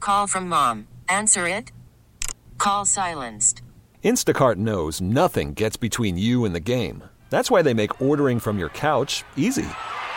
Call from mom. Answer it. Call silenced. Instacart knows nothing gets between you and the game. That's why they make ordering from your couch easy.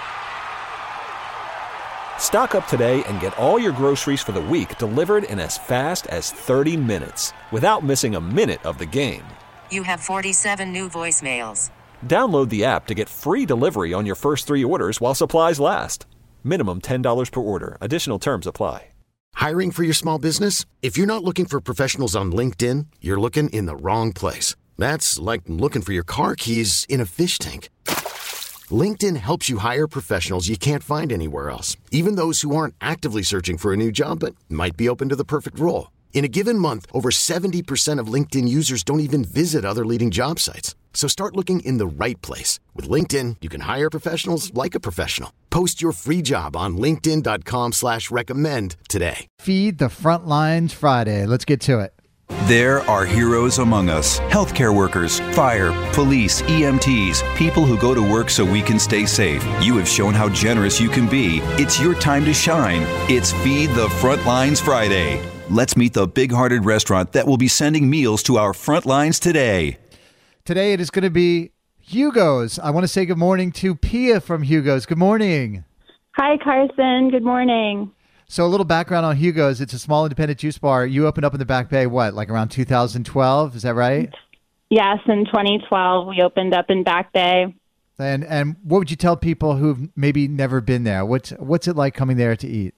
Stock up today and get all your groceries for the week delivered in as fast as 30 minutes without missing a minute of the game. You have 47 new voicemails. Download the app to get free delivery on your first 3 orders while supplies last. Minimum $10 per order. Additional terms apply. Hiring for your small business? If you're not looking for professionals on LinkedIn, you're looking in the wrong place. That's like looking for your car keys in a fish tank. LinkedIn helps you hire professionals you can't find anywhere else, even those who aren't actively searching for a new job but might be open to the perfect role. In a given month, over 70% of LinkedIn users don't even visit other leading job sites. So start looking in the right place. With LinkedIn, you can hire professionals like a professional. Post your free job on linkedin.com/recommend today. Feed the Front Lines Friday. Let's get to it. There are heroes among us. Healthcare workers, fire, police, EMTs, people who go to work so we can stay safe. You have shown how generous you can be. It's your time to shine. It's Feed the Front Lines Friday. Let's meet the big-hearted restaurant that will be sending meals to our front lines today. Today it is going to be Hugo's. I want to say good morning to Pia from Hugo's. Good morning. Hi, Carson. Good morning. So a little background on Hugo's. It's a small independent juice bar. You opened up in the Back Bay, like around 2012? Is that right? Yes, in 2012, we opened up in Back Bay. And what would you tell people who've maybe never been there? What's it like coming there to eat?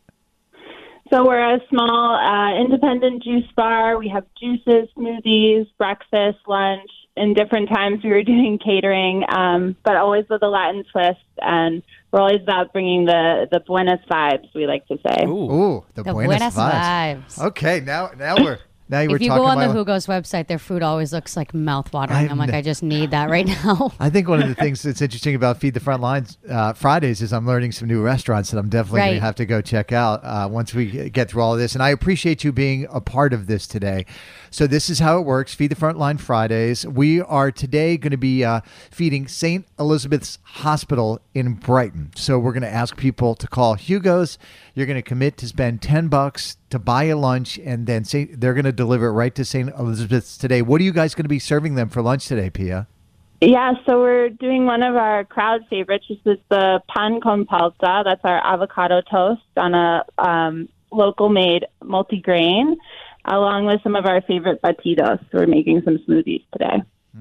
So we're a small independent juice bar. We have juices, smoothies, breakfast, lunch. In different times we were doing catering, but always with a Latin twist. And we're always about bringing the Buenos vibes, we like to say. Ooh, the Buenos vibes. Okay, now we're... If you go on the Hugo's website, their food always looks like mouth-watering. I'm like, I just need that right now. I think one of the things that's interesting about Feed the Front Lines Fridays is I'm learning some new restaurants that I'm definitely going to have to go check out once we get through all of this. And I appreciate you being a part of this today. So this is how it works, Feed the Front Line Fridays. We are today going to be feeding St. Elizabeth's Hospital in Brighton. So we're going to ask people to call Hugo's. You're going to commit to spend $10 to buy a lunch, and then they're going to deliver it right to St. Elizabeth's today. What are you guys going to be serving them for lunch today, Pia? Yeah, so we're doing one of our crowd favorites, which is the pan con palta. That's our avocado toast on a local-made multigrain, along with some of our favorite batidos. So we're making some smoothies today.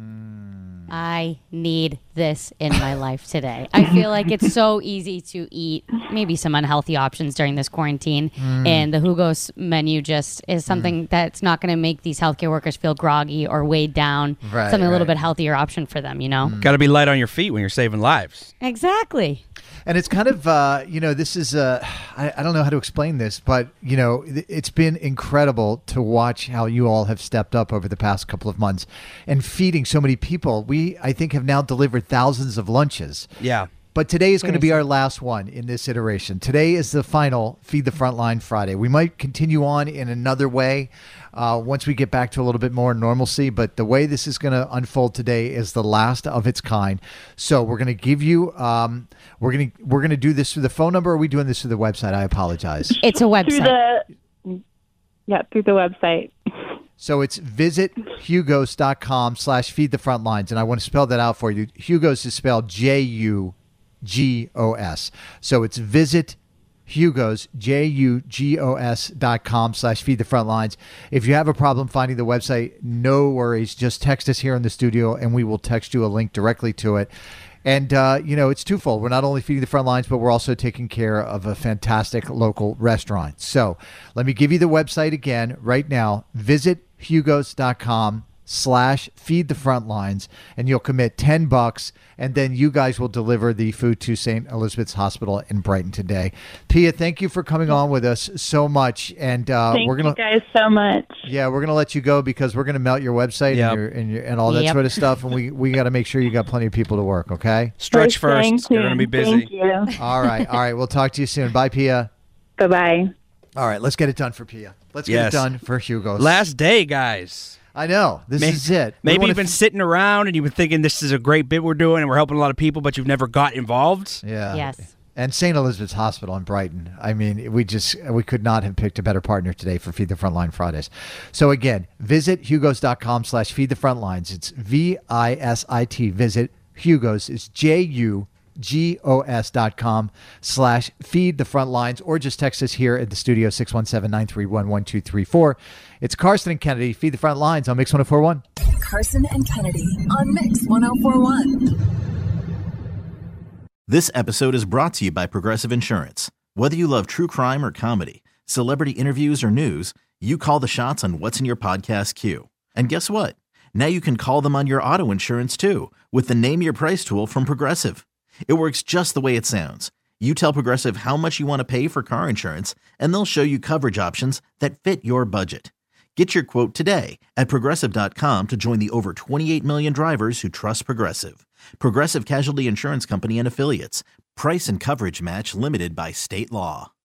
I need this in my life today. I feel like it's so easy to eat maybe some unhealthy options during this quarantine. And the Hugo's menu just is something that's not going to make these healthcare workers feel groggy or weighed down. Something a little bit healthier option for them, you know? Got to be light on your feet when you're saving lives. Exactly. And it's kind of, this is, I don't know how to explain this, but, it's been incredible to watch how you all have stepped up over the past couple of months and feeding so many people. We, I think, have now delivered thousands of lunches. Yeah. But today is going to be our last one in this iteration. Today is the final Feed the Frontline Friday. We might continue on in another way once we get back to a little bit more normalcy. But the way this is going to unfold today is the last of its kind. So we're going to give you, we're going to do this through the phone number. Or are we doing this through the website? I apologize. It's a website. Through the website. So it's visithugos.com/feedthefrontlines. And I want to spell that out for you. Hugo's is spelled Jugos. So it's visit Hugo's, Jugos.com/feedthefrontlines. If you have a problem finding the website, no worries. Just text us here in the studio and we will text you a link directly to it. And, it's twofold. We're not only feeding the front lines, but we're also taking care of a fantastic local restaurant. So let me give you the website again right now. Visit hugos.com/feedthefrontlines, and you'll commit $10, and then you guys will deliver the food to St. Elizabeth's Hospital in Brighton today. Pia, thank you for coming on with us so much. And we're gonna, you guys so much. Yeah, we're gonna let you go because we're gonna melt your website and all that sort of stuff, and we got to make sure you got plenty of people to work. Okay, stretch first. You're gonna be busy. Thank you. All right. We'll talk to you soon. Bye, Pia. Bye-bye. All right, let's get it done for Pia. Let's get it done for Hugo's. Last day, guys. I know. This is it. Maybe you've been sitting around and you've been thinking this is a great bit we're doing and we're helping a lot of people, but you've never got involved. Yeah. Yes. And St. Elizabeth's Hospital in Brighton. I mean, we could not have picked a better partner today for Feed the Frontline Fridays. So again, visit hugos.com/feed the frontlines. It's VISIT. Visit Hugos. It's JUGOS.com/feed the frontlines, or just text us here at the studio 617-931-1234. It's Carson and Kennedy. Feed the Frontlines on Mix 104.1. Carson and Kennedy on Mix 104.1. This episode is brought to you by Progressive Insurance. Whether you love true crime or comedy, celebrity interviews or news, you call the shots on what's in your podcast queue. And guess what? Now you can call them on your auto insurance too with the Name Your Price tool from Progressive. It works just the way it sounds. You tell Progressive how much you want to pay for car insurance, and they'll show you coverage options that fit your budget. Get your quote today at Progressive.com to join the over 28 million drivers who trust Progressive. Progressive Casualty Insurance Company and Affiliates. Price and coverage match limited by state law.